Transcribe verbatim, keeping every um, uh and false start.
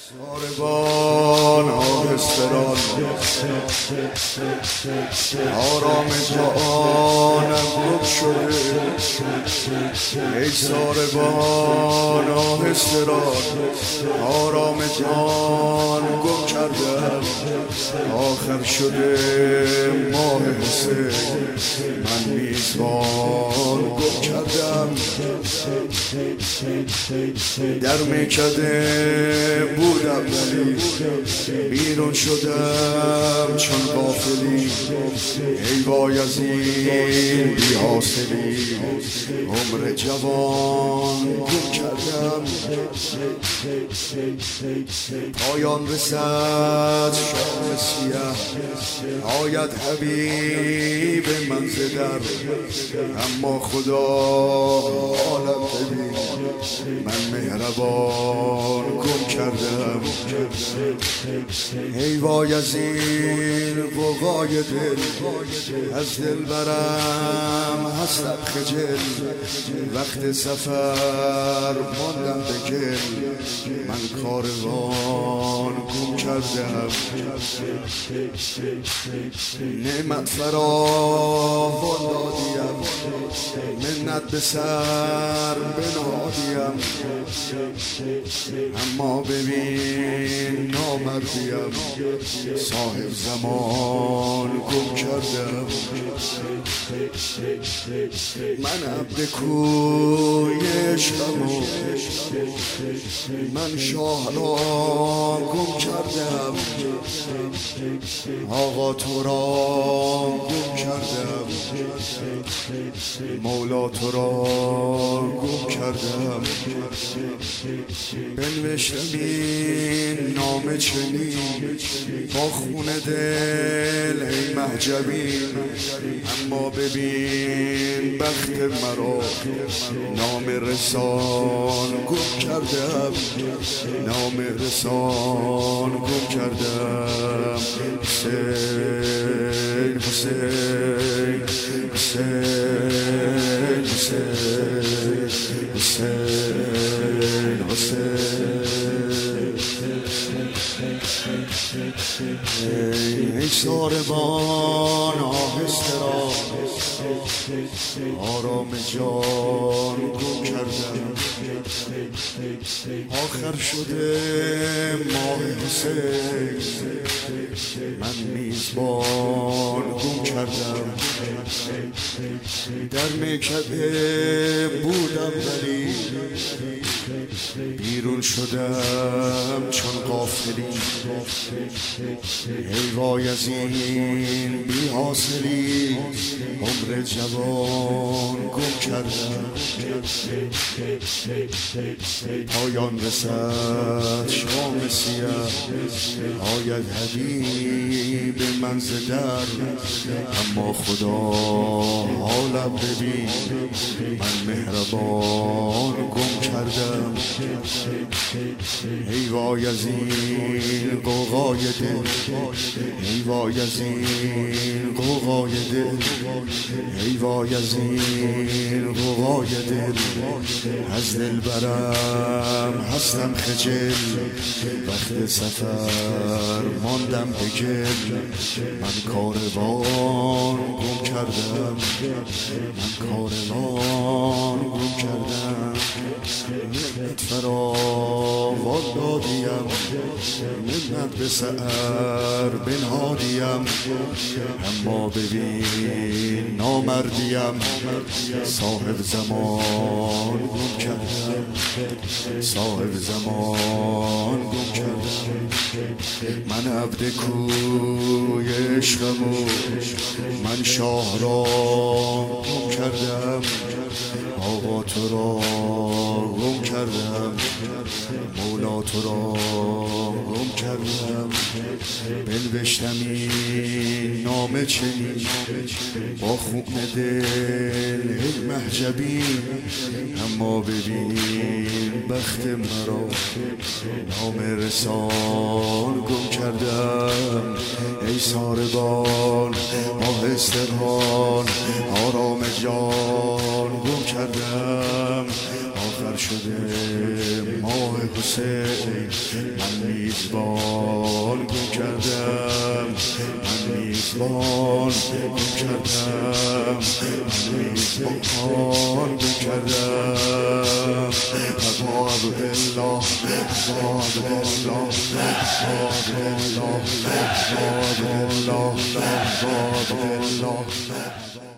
ساربان آهستران آرام جانم گم شده. ای ساربان آهستران آرام جان گم کردم. آخر شده ماه حسین من میزبان گم کردم. در میکده بودم ولی بیرون شدم چون غافلی. ای وای از این بی حاصلی عمر جوان گم کردم. پایان رسد شام سیاه آید حبیب من ز در. اما خدا عالم ببین من مهربان گم کردم. ای وای از این غوغای دل از دل برم هستم خجل. وقت سفر ماندم به گل من کاروان گم کردم. نعمت فراوان دادیم منت به سر بنادیم. اما ببین نامردیم صاحب زمان گم کردم. من عبد کوی عشقم و من شاه را گم کردم. آقا تو را گم کردم. مولا تو را گم کردم. بنوشتم این نامه چنین با خون دل ای محجبین. اما ببین بخت مرا نام رسان گم کردم. نام رسان گم کردم. حسین حسین حسین حسین حسین حسین. ای ساربان آهسته را آرام جان گم کردم. آخر شده ماه حسین من میزبان گم کردم. در میکده بودم ولی بیرون شدم چون غافلی. ای وای از این بی حاصلی عمر جوان گم کردم. پایان رسد شام سیاه آید حبیب من ز در. اما خدا حالم ببین من مهربان گم کردم. ای وای از این غوغای دل ای وای از این غوغای دل ای وای از این غوغای دل. از دل برم هستم خجل. وقت سفر ماندم به گل من کاروان گم کردم. من کاروان گم کردم. منت فراوان دادیم منت به سر بنهادیم. اما ببین نامردیم صاحب زمان گم کردم. صاحب زمان گم کردم. من عبد کوی عشقم و من شاه را گم کردم. آقا تو را گم کردم. مولا تو را گم کردم. بنوشتم این نامه چنین با خون دل ای محجبین. اما ببین بخت مرا نام رسان گم کردم. ای ساربان آهستران آرام جان گم کردم. آخر شده ماه حسین، من میزبان گم کردم، من میزبان گم کردم، من میزبان گم کردم. عذاب بالله، عذاب بالله، عذاب بالله، عذاب بالله، عذاب بالله.